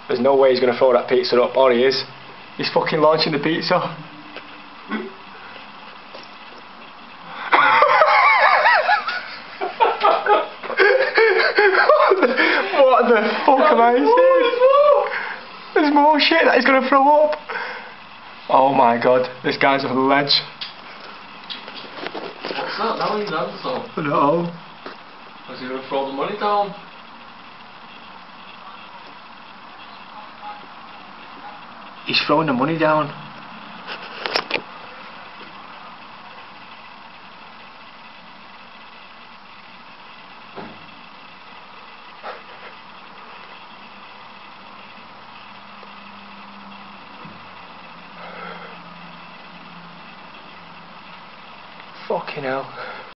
There's no way he's going to throw that pizza up. Or he is. He's fucking launching the pizza. What the fuck am I saying? There's more shit that he's going to throw up. Oh my god, this guy's on the ledge. What's that? Now he's answer. I know. Is he going to throw the money down? He's throwing the money down. Fucking hell.